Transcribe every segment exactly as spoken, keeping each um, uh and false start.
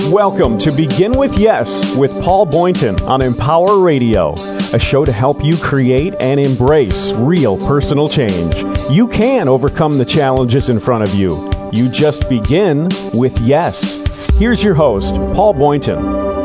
Welcome to Begin With Yes with Paul Boynton on Empower Radio, a show to help you create and embrace real personal change. You can overcome the challenges in front of you. You just begin with yes. Here's your host, Paul Boynton.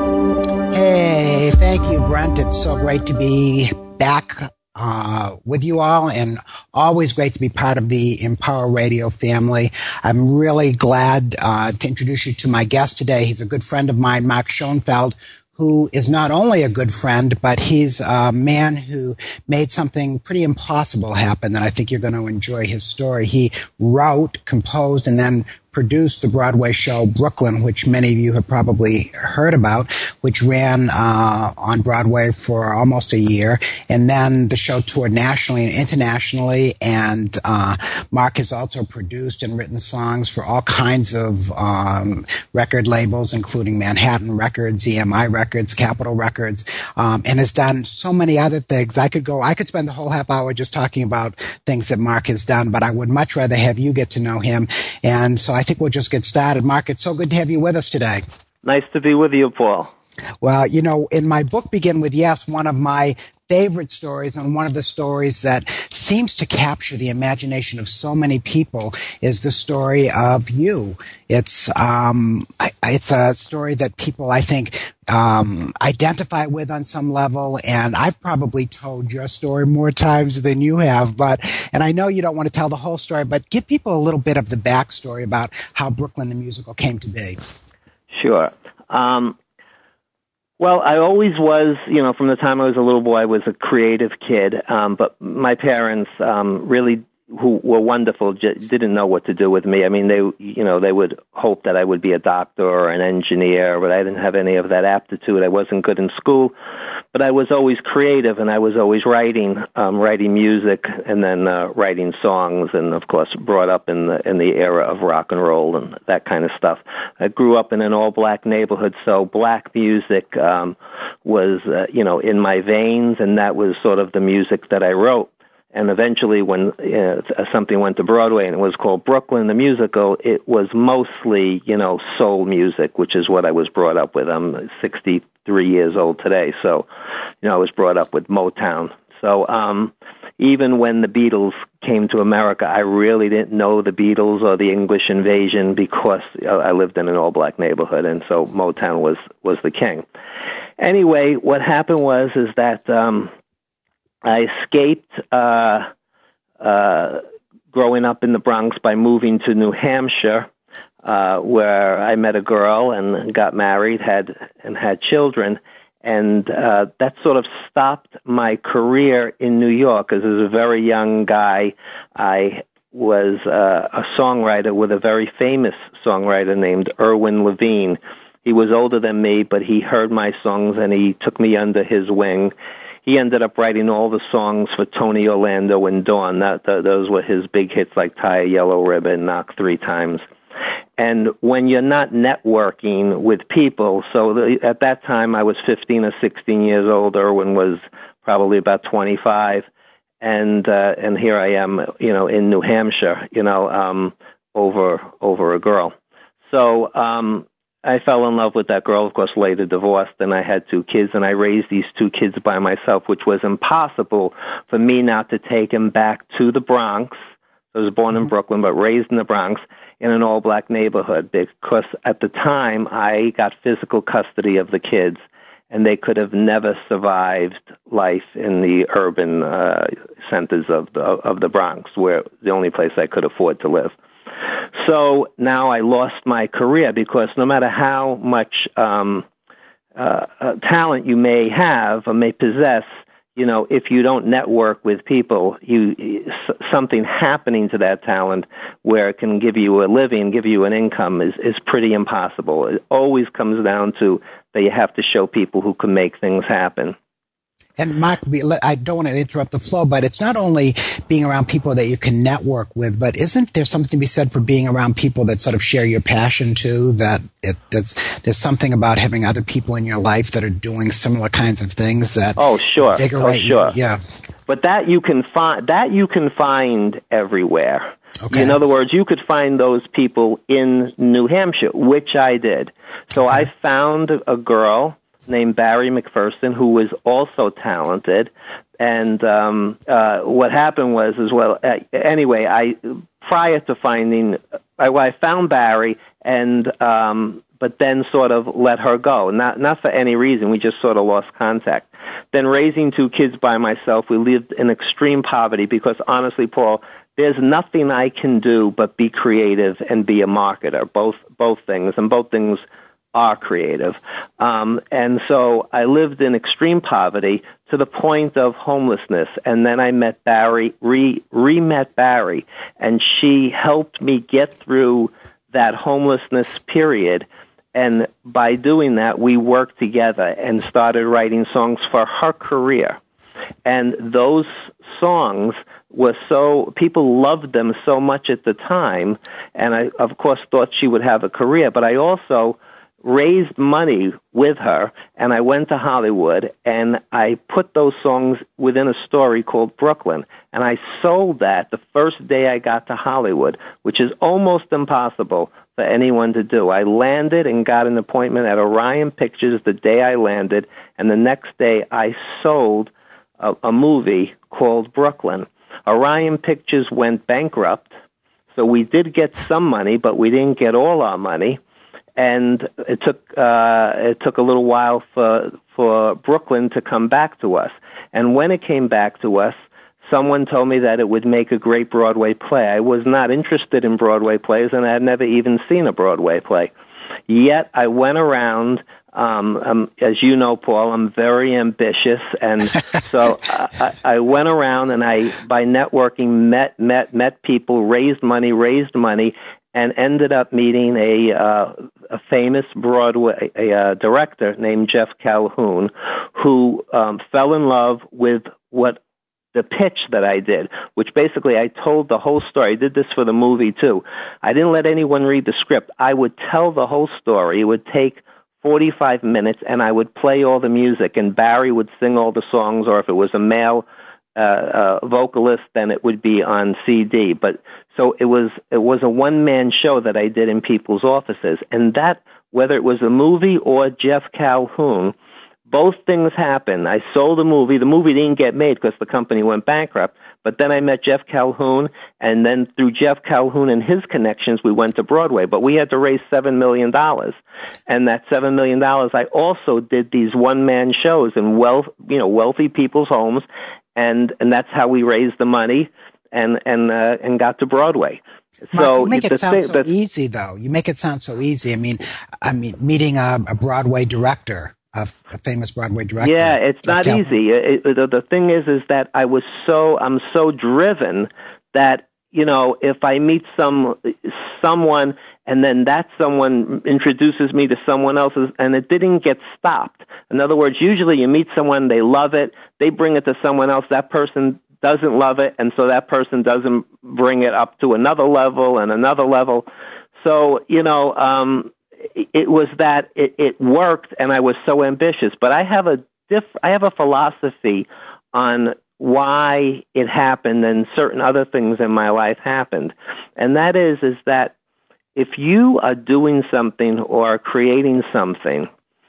Hey, thank you, Brent. It's so great to be back uh, with you all, and always great to be part of the Empower Radio family. I'm really glad uh, to introduce you to my guest today. He's a good friend of mine, Mark Schoenfeld, who is not only a good friend, but he's a man who made something pretty impossible happen, and I think you're going to enjoy his story. He wrote, composed, and then produced the Broadway show Brooklyn, which many of you have probably heard about, which ran uh, on Broadway for almost a year. And then the show toured nationally and internationally. And uh, Mark has also produced and written songs for all kinds of um, record labels, including Manhattan Records, E M I Records, Capitol Records, um, and has done so many other things. I could go, I could spend the whole half hour just talking about things that Mark has done, but I would much rather have you get to know him. And so I I think we'll just get started. Mark, it's so good to have you with us today. Nice to be with you, Paul. Well, you know, in my book, Begin With Yes, one of my favorite stories and one of the stories that seems to capture the imagination of so many people is the story of you. It's um, I, it's a story that people, I think, um, identify with on some level, and I've probably told your story more times than you have. But and I know you don't want to tell the whole story, but give people a little bit of the backstory about how Brooklyn the musical came to be. Sure. Um, Well, I always was, you know, from the time I was a little boy, I was a creative kid. Um, but my parents um, really, who were wonderful, j- didn't know what to do with me. I mean, they, you know, they would hope that I would be a doctor or an engineer, but I didn't have any of that aptitude. I wasn't good in school, but I was always creative, and I was always writing, um, writing music, and then uh, writing songs, and of course, brought up in the in the era of rock and roll and that kind of stuff. I grew up in an all-black neighborhood, so black music um, was, uh, you know, in my veins, and that was sort of the music that I wrote. And eventually, when uh, something went to Broadway and it was called Brooklyn, the musical, it was mostly, you know, soul music, which is what I was brought up with. I'm sixty-three years old today, so, you know, I was brought up with Motown. So um, even when the Beatles came to America, I really didn't know the Beatles or the English Invasion because I lived in an all-black neighborhood, and so Motown was, was the king. Anyway, what happened was is that Um, I escaped uh, uh, growing up in the Bronx by moving to New Hampshire, uh, where I met a girl and got married, had and had children, and uh, that sort of stopped my career in New York. As a very young guy, I was uh, a songwriter with a very famous songwriter named Irwin Levine. He was older than me, but he heard my songs and he took me under his wing. He ended up writing all the songs for Tony Orlando and Dawn. That, that, those were his big hits like Tie a Yellow Ribbon, Knock Three Times. And when you're not networking with people, so the, at that time I was fifteen or sixteen years old. Irwin was probably about twenty-five. And uh, and here I am, you know, in New Hampshire, you know, um, over over a girl. So um I fell in love with that girl, of course, later divorced, and I had two kids, and I raised these two kids by myself, which was impossible for me not to take them back to the Bronx. I was born in Brooklyn, but raised in the Bronx in an all-black neighborhood, because at the time I got physical custody of the kids, and they could have never survived life in the urban uh, centers of the, of the Bronx, where the only place I could afford to live. So now I lost my career because no matter how much um, uh, uh, talent you may have or may possess, you know, if you don't network with people, you something happening to that talent where it can give you a living, give you an income is, is pretty impossible. It always comes down to that you have to show people who can make things happen. And Mark, I don't want to interrupt the flow, but it's not only being around people that you can network with, but isn't there something to be said for being around people that sort of share your passion too? That it, that's, there's something about having other people in your life that are doing similar kinds of things that oh sure, invigorate oh sure, you. Yeah. But that you can find that you can find everywhere. Okay. In other words, you could find those people in New Hampshire, which I did. So Okay. I found a girl named Barry McPherson who was also talented. And um, uh, what happened was, as well, uh, anyway, I prior to finding, I, I found Barry, and um, but then sort of let her go. Not not for any reason. We just sort of lost contact. Then raising two kids by myself, we lived in extreme poverty because honestly, Paul, there's nothing I can do but be creative and be a marketer. Both both things, and both things are creative. Um, and so I lived in extreme poverty to the point of homelessness. And then I met Barry, re, re-met Barry, and she helped me get through that homelessness period. And by doing that, we worked together and started writing songs for her career. And those songs were so, people loved them so much at the time. And I, of course, thought she would have a career. But I also raised money with her, and I went to Hollywood, and I put those songs within a story called Brooklyn, and I sold that the first day I got to Hollywood, which is almost impossible for anyone to do. I landed and got an appointment at Orion Pictures the day I landed, and the next day I sold a, a movie called Brooklyn. Orion Pictures went bankrupt, so we did get some money, but we didn't get all our money. And it took uh, it took a little while for for Brooklyn to come back to us. And when it came back to us, someone told me that it would make a great Broadway play. I was not interested in Broadway plays, and I had never even seen a Broadway play. Yet I went around. Um, um, as you know, Paul, I'm very ambitious, and so I, I went around and I, by networking, met met met people, raised money, raised money. And ended up meeting a uh, a famous Broadway a, uh, director named Jeff Calhoun, who um, fell in love with what the pitch that I did, which basically I told the whole story. I did this for the movie too. I didn't let anyone read the script. I would tell the whole story. It would take forty-five minutes, and I would play all the music, and Barry would sing all the songs, or if it was a male Uh, uh, vocalist, then it would be on C D. But so it was it was a one man show that I did in people's offices, and that, whether it was a movie or Jeff Calhoun, both things happened. I sold a movie. The movie didn't get made because the company went bankrupt. But then I met Jeff Calhoun, and then through Jeff Calhoun and his connections, we went to Broadway. But we had to raise seven million dollars, and that seven million dollars, I also did these one man shows in wealth, you know, wealthy people's homes. And and that's how we raised the money and and uh, and got to Broadway. Mark, So you make it the sound thing, so the, easy, though. You make it sound so easy. I mean, I mean, meeting a, a Broadway director, a, a famous Broadway director. Yeah, it's not Cal- easy. It, it, the, the thing is, is that I was so I'm so driven that, you know, if I meet some someone and then that someone introduces me to someone else's, and it didn't get stopped. In other words, usually you meet someone, they love it, they bring it to someone else, that person doesn't love it, and so that person doesn't bring it up to another level and another level. So, you know, um, it, it was that it, it worked, and I was so ambitious. But I have a diff, I have a philosophy on why it happened and certain other things in my life happened, and that is is that if you are doing something or creating something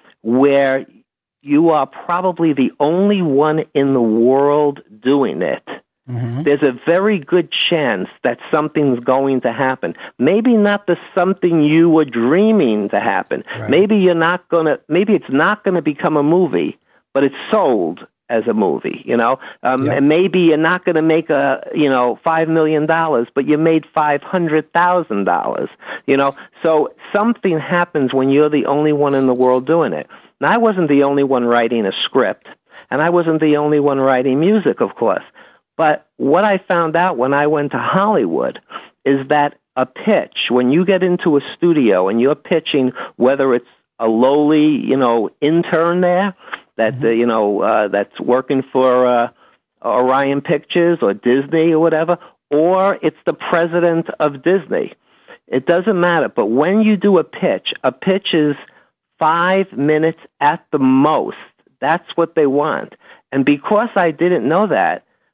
where you are probably the only one in the world doing it, mm-hmm. there's a very good chance that something's going to happen. Maybe not the something you were dreaming to happen. Right. Maybe you're not gonna. Maybe it's not going to become a movie, but it's sold as a movie, you know, um, yep. and maybe you're not going to make a, you know, five million dollars, but you made five hundred thousand dollars, you know. So something happens when you're the only one in the world doing it. Now, I wasn't the only one writing a script, and I wasn't the only one writing music, of course. But what I found out when I went to Hollywood is that a pitch, when you get into a studio and you're pitching, whether it's a lowly, you know, intern there, that, mm-hmm. uh, you know, uh, that's working for uh, Orion Pictures or Disney or whatever, or it's the president of Disney. It doesn't matter. But when you do a pitch, a pitch is five minutes at the most. That's what they want. And because I didn't know that,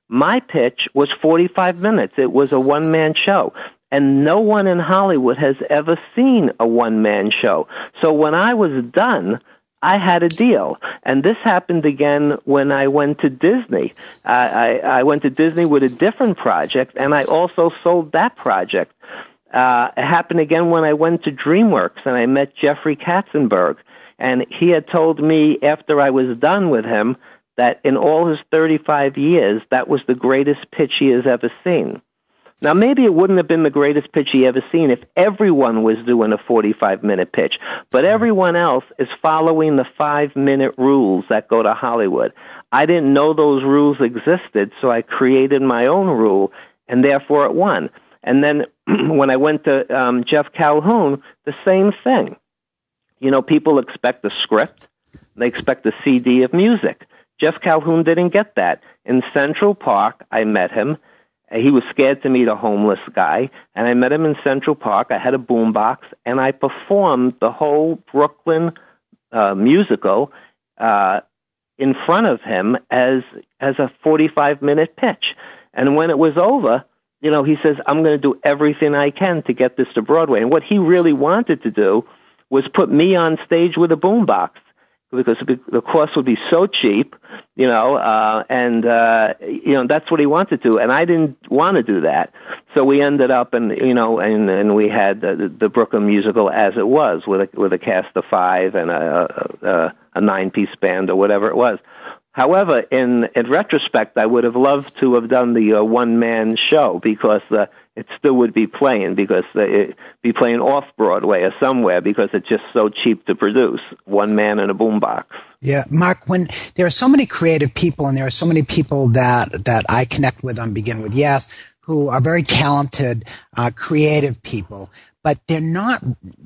My pitch was forty-five minutes. It was a one-man show. And no one in Hollywood has ever seen a one-man show. So when I was done, I had a deal. And this happened again when I went to Disney. I, I, I went to Disney with a different project, and I also sold that project. Uh, it happened again when I went to DreamWorks, and I met Jeffrey Katzenberg. And he had told me after I was done with him that in all his thirty-five years, that was the greatest pitch he has ever seen. Now, maybe it wouldn't have been the greatest pitch he ever seen if everyone was doing a forty-five minute pitch, but everyone else is following the five-minute rules that go to Hollywood. I didn't know those rules existed, so I created my own rule, and therefore it won. And then when I went to um, Jeff Calhoun, the same thing. You know, people expect a script. They expect a C D of music. Jeff Calhoun didn't get that. In Central Park, I met him. He was scared to meet a homeless guy, and I met him in Central Park. I had a boombox, and I performed the whole Brooklyn uh, musical uh, in front of him as as a forty-five minute pitch. And when it was over, you know, he says, I'm going to do everything I can to get this to Broadway. And what he really wanted to do was put me on stage with a boombox, because the cost would be so cheap, you know, uh, and, uh, you know, that's what he wanted to. And I didn't want to do that. So we ended up, and, you know, and, and we had the, the Brooklyn musical as it was, with a, with a cast of five and a, a, a nine-piece band or whatever it was. However, in, in retrospect, I would have loved to have done the uh, one-man show, because uh, it still would be playing, because uh, it be playing off-Broadway or somewhere, because it's just so cheap to produce, one man in a boombox. Yeah, Mark, when there are so many creative people, and there are so many people that, that I connect with on Begin With Yes, who are very talented, uh, creative people, but they're not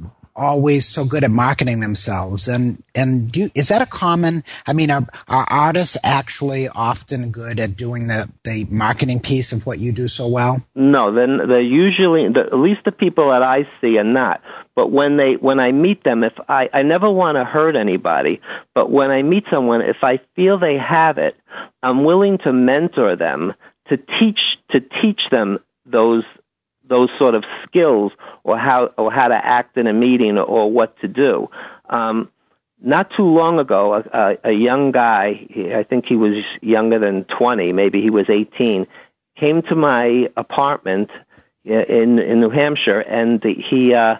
always so good at marketing themselves. And, and do, is that a common, I mean, are, are artists actually often good at doing the, the marketing piece of what you do so well? No, then they're usually, the, at least the people that I see are not. But when they, when I meet them, if I, I never want to hurt anybody, but when I meet someone, if I feel they have it, I'm willing to mentor them, to teach, to teach them those those sort of skills, or how or how to act in a meeting, or what to do. Um, not too long ago, a, a young guy, I think he was younger than twenty, maybe he was eighteen, came to my apartment in in New Hampshire, and he uh,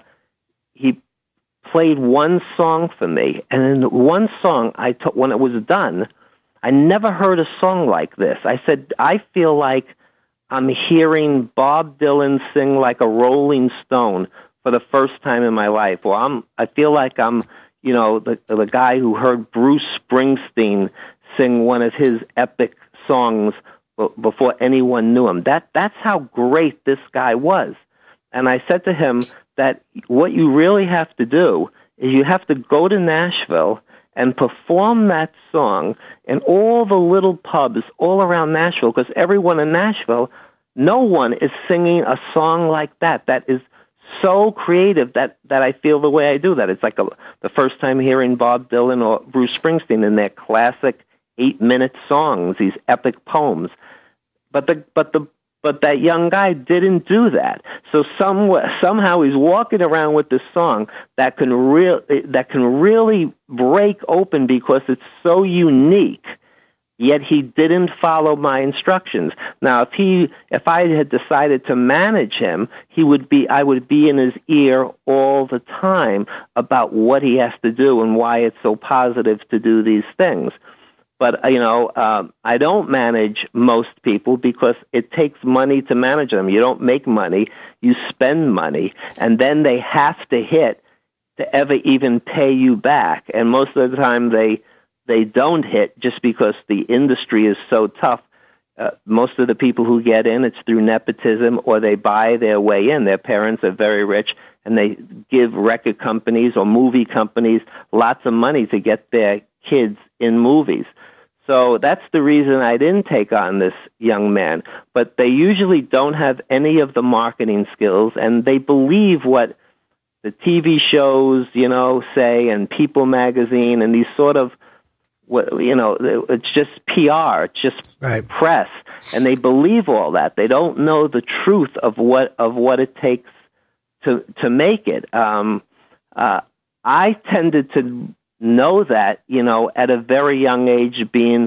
he played one song for me. And in one song, I t- when it was done, I never heard a song like this. I said, I feel like I'm hearing Bob Dylan sing like a Rolling Stone for the first time in my life. Or I'm, I feel like I'm, you know, the, the guy who heard Bruce Springsteen sing one of his epic songs before anyone knew him. That, that's how great this guy was. And I said to him that what you really have to do is you have to go to Nashville and perform that song in all the little pubs all around Nashville, because everyone in Nashville, no one is singing a song like that. That is so creative that, that I feel the way I do that. It's like a, the first time hearing Bob Dylan or Bruce Springsteen in their classic eight-minute songs, these epic poems. But the but the But that young guy didn't do that. So some, somehow he's walking around with this song that can real that can really break open because it's so unique. Yet he didn't follow my instructions. Now, if he, if I had decided to manage him, he would be, I would be in his ear all the time about what he has to do and why it's so positive to do these things. But, you know, uh, I don't manage most people because it takes money to manage them. You don't make money, you spend money, and then they have to hit to ever even pay you back. And most of the time they they don't hit just because the industry is so tough. Uh, most of the people who get in, it's through nepotism, or they buy their way in. Their parents are very rich, and they give record companies or movie companies lots of money to get their kids in movies. So that's the reason I didn't take on this young man. But they usually don't have any of the marketing skills, and they believe what the T V shows, you know, say, and People magazine, and these sort of what, you know, it's just P R, it's just right. press, and they believe all that. They don't know the truth of what of what it takes to to make it. Um, uh, I tended to know that, you know, at a very young age, being,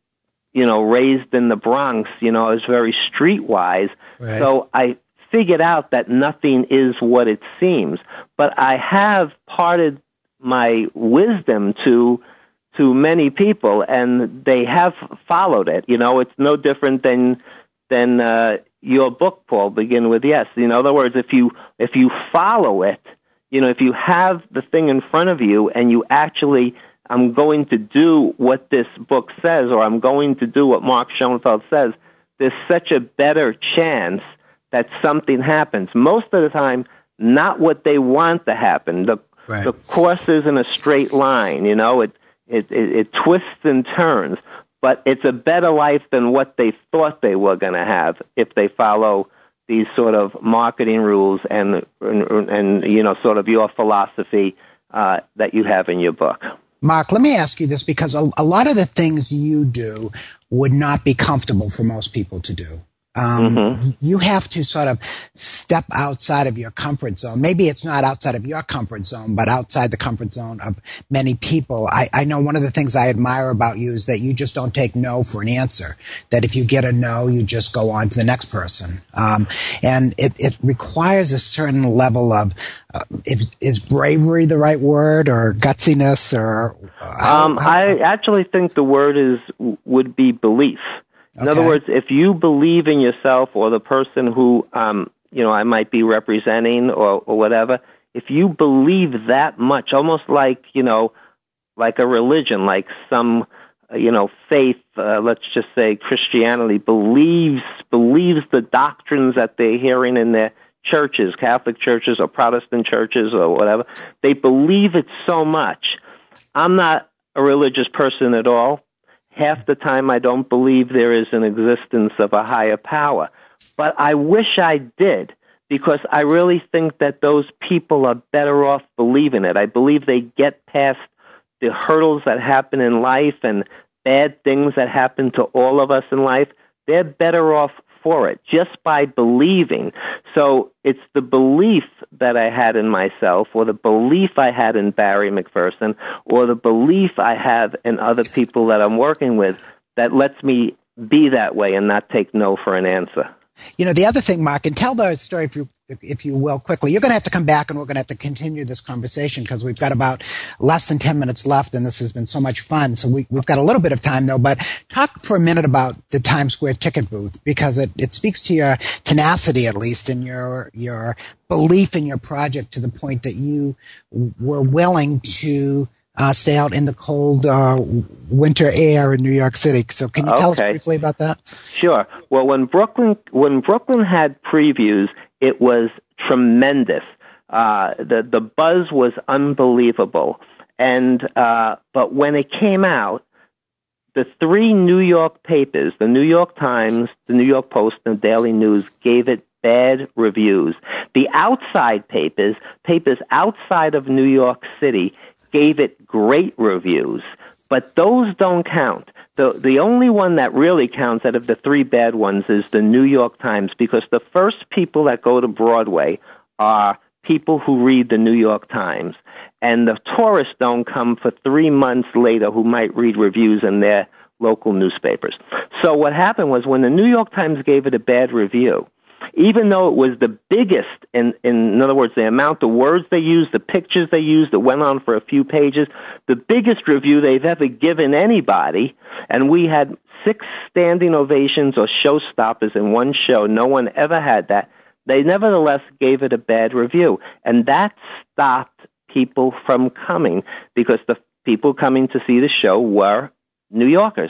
you know, raised in the Bronx. You know, I was very streetwise, right. so I figured out that nothing is what it seems. But I have parted my wisdom to to many people, and they have followed it. You know, it's no different than than uh, your book, Paul, Begin With Yes. You know, in other words, if you if you follow it, you know, if you have the thing in front of you and you actually, I'm going to do what this book says, or I'm going to do what Mark Schoenfeld says, there's such a better chance that something happens. Most of the time, not what they want to happen. The right. the course isn't a straight line, you know, it, it, it, it twists and turns, but it's a better life than what they thought they were going to have if they follow these sort of marketing rules and, and, and you know, sort of your philosophy uh, that you have in your book. Mark, let me ask you this, because a, a lot of the things you do would not be comfortable for most people to do. Um, mm-hmm. You have to sort of step outside of your comfort zone. Maybe it's not outside of your comfort zone, but outside the comfort zone of many people. I, I know one of the things I admire about you is that you just don't take no for an answer. That if you get a no, you just go on to the next person. Um, and it, it requires a certain level of, uh, if, is bravery the right word, or gutsiness, or? How, um, how, I actually think the word is would be belief. In okay. other words, if you believe in yourself or the person who, um, you know, I might be representing or, or whatever, if you believe that much, almost like, you know, like a religion, like some, uh, you know, faith, uh, let's just say Christianity, believes, believes the doctrines that they're hearing in their churches, Catholic churches or Protestant churches or whatever, they believe it so much. I'm not a religious person at all. Half the time I don't believe there is an existence of a higher power. But I wish I did, because I really think that those people are better off believing it. I believe they get past the hurdles that happen in life and bad things that happen to all of us in life. They're better off for it, just by believing. So it's the belief that I had in myself, or the belief I had in Barry McPherson, or the belief I have in other people that I'm working with, that lets me be that way and not take no for an answer. You know, the other thing, Mark, and tell the story if you if you will quickly. You're going to have to come back, and we're going to have to continue this conversation, because we've got about less than ten minutes left, and this has been so much fun. So we, we've got a little bit of time, though. But talk for a minute about the Times Square ticket booth, because it, it speaks to your tenacity, at least, and your your belief in your project, to the point that you were willing to uh, stay out in the cold uh, winter air in New York City. So can you tell okay. us briefly about that? Sure. Well, when Brooklyn when Brooklyn had previews, it was tremendous. Uh, the the buzz was unbelievable, and uh, but when it came out, the three New York papers, the New York Times, the New York Post, and the Daily News, gave it bad reviews. The outside papers, papers outside of New York City, gave it great reviews, but those don't count. The the only one that really counts out of the three bad ones is the New York Times, because the first people that go to Broadway are people who read the New York Times, and the tourists don't come for three months later who might read reviews in their local newspapers. So what happened was, when the New York Times gave it a bad review, even though it was the biggest, in, in, in other words, the amount of words they used, the pictures they used, that went on for a few pages, the biggest review they've ever given anybody, and we had six standing ovations or showstoppers in one show. No one ever had that. They nevertheless gave it a bad review, and that stopped people from coming, because the people coming to see the show were New Yorkers.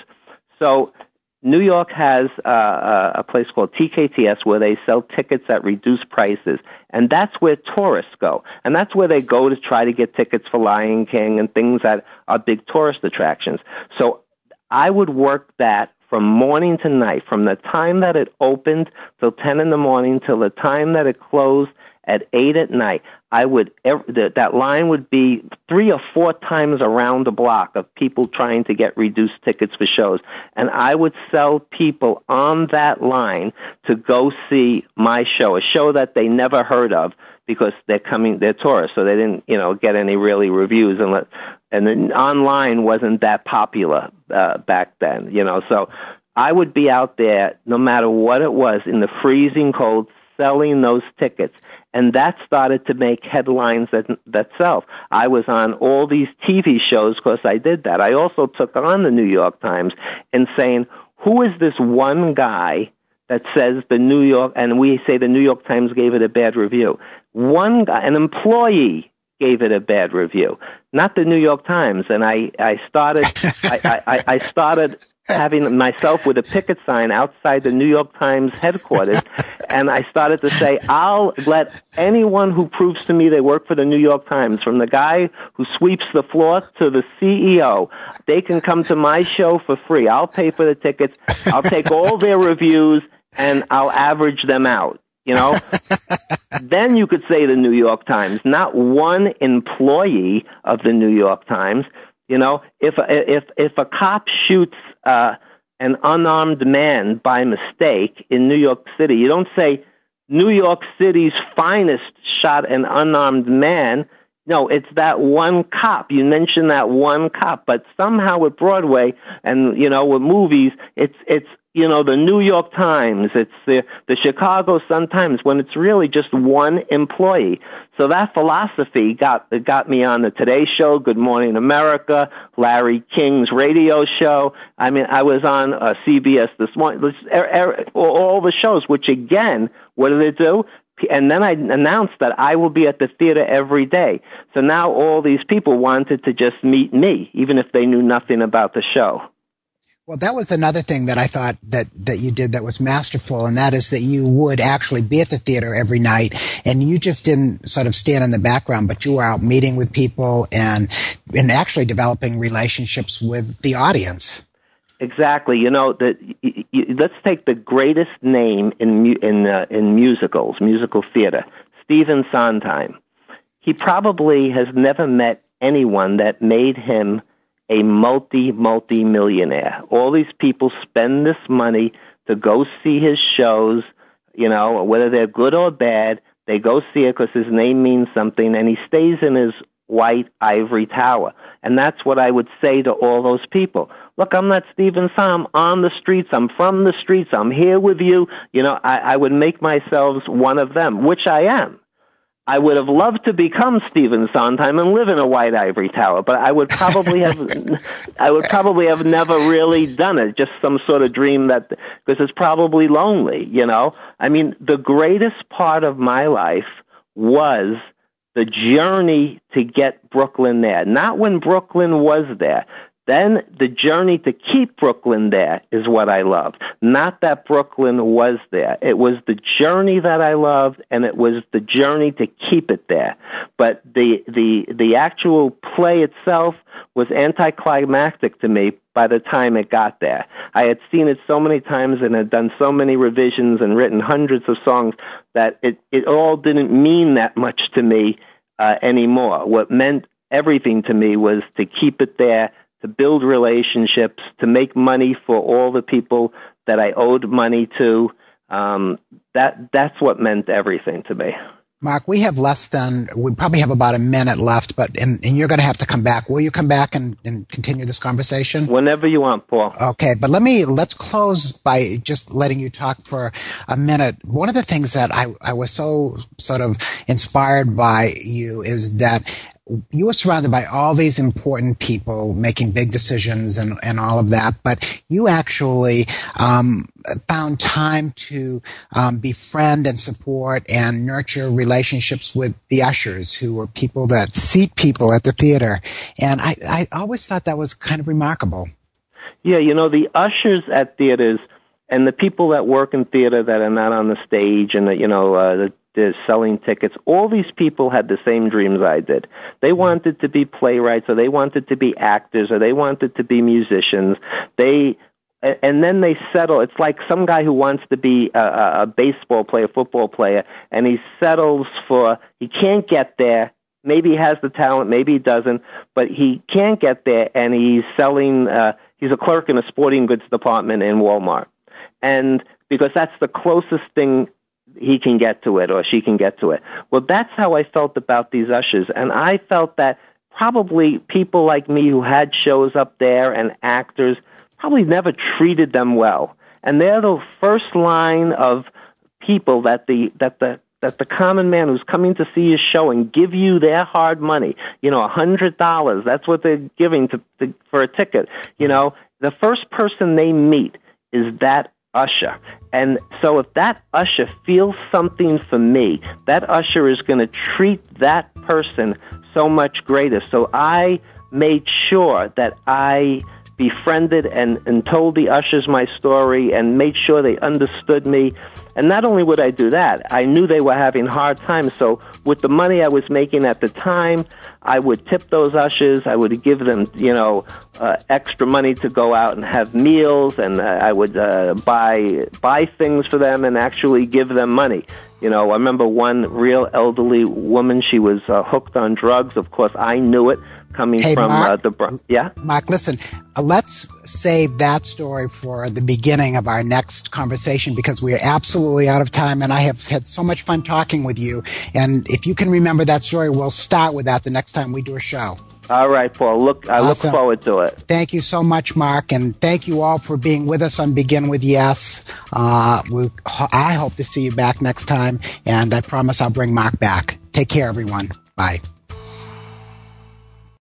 So New York has uh, a place called T K T S, where they sell tickets at reduced prices, and that's where tourists go. And that's where they go to try to get tickets for Lion King and things that are big tourist attractions. So I would work that from morning to night, from the time that it opened till ten in the morning till the time that it closed, at eight at night, I would that line would be three or four times around the block of people trying to get reduced tickets for shows, and I would sell people on that line to go see my show, a show that they never heard of because they're coming, they're tourists, so they didn't, you know, get any really reviews, and let, and then online wasn't that popular uh, back then, you know, so I would be out there no matter what it was in the freezing cold selling those tickets. And that started to make headlines that, that sell. I was on all these T V shows because I did that. I also took on the New York Times and saying, who is this one guy that says the New York, and we say the New York Times gave it a bad review. One guy, an employee, gave it a bad review, not the New York Times. And I, I started, I, I, I started having myself with a picket sign outside the New York Times headquarters, and I started to say, I'll let anyone who proves to me they work for the New York Times, from the guy who sweeps the floor to the C E O, they can come to my show for free. I'll pay for the tickets. I'll take all their reviews, and I'll average them out. You know, then you could say the New York Times, not one employee of the New York Times. You know, if if if a cop shoots uh, an unarmed man by mistake in New York City, you don't say New York City's finest shot an unarmed man. No, it's that one cop. You mention that one cop, but somehow with Broadway and, you know, with movies, it's it's you know, the New York Times, it's the, the Chicago Sun-Times, when it's really just one employee. So that philosophy got got me on the Today Show, Good Morning America, Larry King's radio show. I mean, I was on uh, C B S This Morning, all the shows, which again, what did it do? And then I announced that I will be at the theater every day. So now all these people wanted to just meet me, even if they knew nothing about the show. Well, that was another thing that I thought that, that you did that was masterful, and that is that you would actually be at the theater every night, and you just didn't sort of stand in the background, but you were out meeting with people and and actually developing relationships with the audience. Exactly. You know, that. Let's take the greatest name in in uh, in musicals, musical theater, Stephen Sondheim. He probably has never met anyone that made him a multi, multi-millionaire. All these people spend this money to go see his shows, you know, whether they're good or bad, they go see it because his name means something, and he stays in his white ivory tower. And that's what I would say to all those people. Look, I'm not Stephen Sondheim. I'm on the streets. I'm from the streets. I'm here with you. You know, I, I would make myself one of them, which I am. I would have loved to become Stephen Sondheim and live in a white ivory tower, but I would probably have, I would probably have never really done it. Just some sort of dream that, because it's probably lonely, you know. I mean, the greatest part of my life was the journey to get Brooklyn there. Not when Brooklyn was there. Then the journey to keep Brooklyn there is what I loved. Not that Brooklyn was there. It was the journey that I loved, and it was the journey to keep it there. But the the the actual play itself was anticlimactic to me by the time it got there. I had seen it so many times and had done so many revisions and written hundreds of songs that it, it all didn't mean that much to me uh, anymore. What meant everything to me was to keep it there, to build relationships, to make money for all the people that I owed money to. Um, that that's what meant everything to me. Mark, we have less than, we probably have about a minute left, but and, and you're going to have to come back. Will you come back and, and continue this conversation? Whenever you want, Paul. Okay, but let me, let's close by just letting you talk for a minute. One of the things that I, I was so sort of inspired by you is that you were surrounded by all these important people making big decisions and, and all of that, but you actually um, found time to um, befriend and support and nurture relationships with the ushers, who were people that seat people at the theater. And I, I always thought that was kind of remarkable. Yeah, you know, the ushers at theaters and the people that work in theater that are not on the stage and, the, you know, uh, the They're selling tickets. All these people had the same dreams I did. They wanted to be playwrights, or they wanted to be actors, or they wanted to be musicians. They and then they settle. It's like some guy who wants to be a, a baseball player, football player, and he settles for, he can't get there. Maybe he has the talent, maybe he doesn't, but he can't get there, and he's selling, uh, he's a clerk in a sporting goods department in Walmart. And because that's the closest thing he can get to it, or she can get to it. Well, that's how I felt about these ushers, and I felt that probably people like me who had shows up there and actors probably never treated them well. And they're the first line of people that the that the that the common man who's coming to see your show and give you their hard money, you know, a hundred dollars, that's what they're giving to, to for a ticket. You know, the first person they meet is that usher. And so if that usher feels something for me, that usher is going to treat that person so much greater. So I made sure that I befriended and, and told the ushers my story and made sure they understood me. And not only would I do that, I knew they were having hard times. So with the money I was making at the time, I would tip those ushers. I would give them, you know, uh, extra money to go out and have meals, and uh, I would uh, buy buy things for them and actually give them money. You know, I remember one real elderly woman. She was uh, hooked on drugs. Of course, I knew it. Coming hey, from Mark, uh, the Bronx. Yeah? Mark, listen, uh, let's save that story for the beginning of our next conversation because we are absolutely out of time, and I have had so much fun talking with you. And if you can remember that story, we'll start with that the next time we do a show. All right, Paul. Look, I awesome. look forward to it. Thank you so much, Mark, and thank you all for being with us on Begin With Yes. Uh, we'll, I hope to see you back next time, and I promise I'll bring Mark back. Take care, everyone. Bye.